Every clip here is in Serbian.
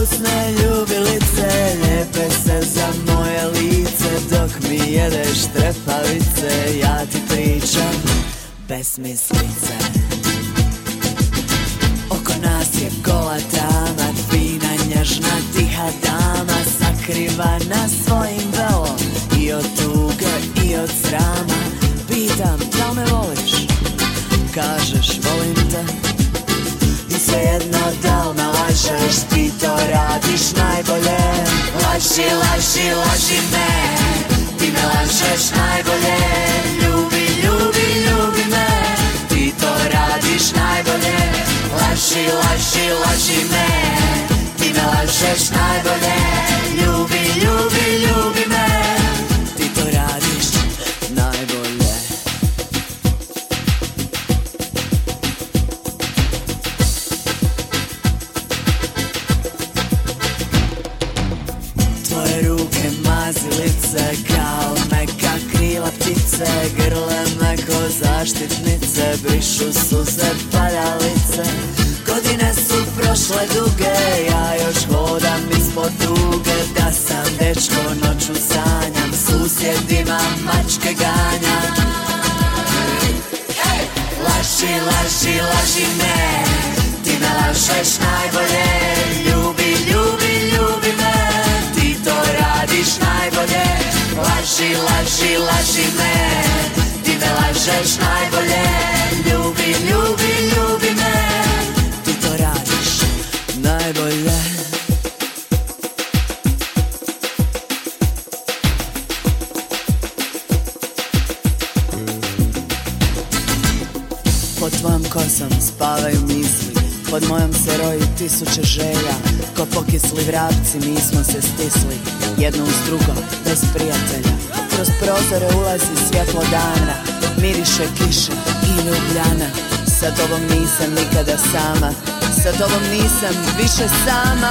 ukusne ljubilice, lijepe se za moje lice, dok mi jedeš trepavice, ja ti pričam besmislice. Oko nas je gola tama, fina, nježna, tiha dama, sakrivana svojim velom, i od tuge i od srama. Pitam, da li me voliš? Kažeš, volim te. I svejedno da li me lažeš, ti to radiš najbolje. Laži, laži, laži me, ti me lažeš najbolje. Ljubi, ljubi, ljubi me, ti to radiš najbolje. Laži, laži, laži me, ti me lažeš najbolje. Ljubi, ljubi, ljubi me, ti to radiš najbolje. Tvoje ruke mazilice kao meka krila ptice, grle me ko zaštitnice, brišu suze padalice. Godine su prošle duge, ja još hodam ispod duge. Da sam dečko noću sanjam, susjedima mačke ganjam. Laži, laži, laži me, ti me lažeš najbolje. Ljubi, ljubi, ljubi me, ti to radiš najbolje. Laži, laži, laži me, ti me lažeš najbolje. Ljubi, ljubi, ljubi me, ti to radiš najbolje. Pod tvojom kosom spavaju misli, pod mojom se roji tisuće želja. Ko pokisli vrapci mi smo se stisli, jedno uz drugo, bez prijatelja. Kroz prozore ulazi svjetlo dana, miriše kiše i ljubljana. Sa tobom nisam nikada sama, sa tobom nisam više sama.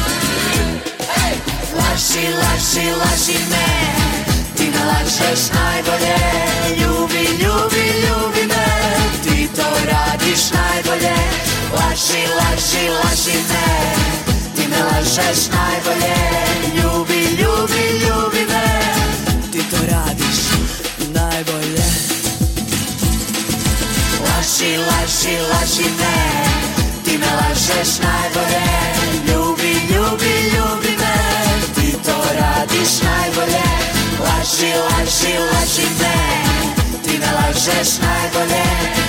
Laži, laži, laži me, ti me lažeš najbolje. Ljubi, ljubi, ljubi me, ti to radiš najbolje. Laži, laži, laži me, ti me lažeš najbolje. Ljubi, ljubi, ljubi me, ti to radiš najbolje. Laži, laži, laži me, ti me lažeš najbolje. Ljubi, ljubi, ljubi me, ti to radiš najbolje. Laži, laži, laži me, ti me lažeš najbolje.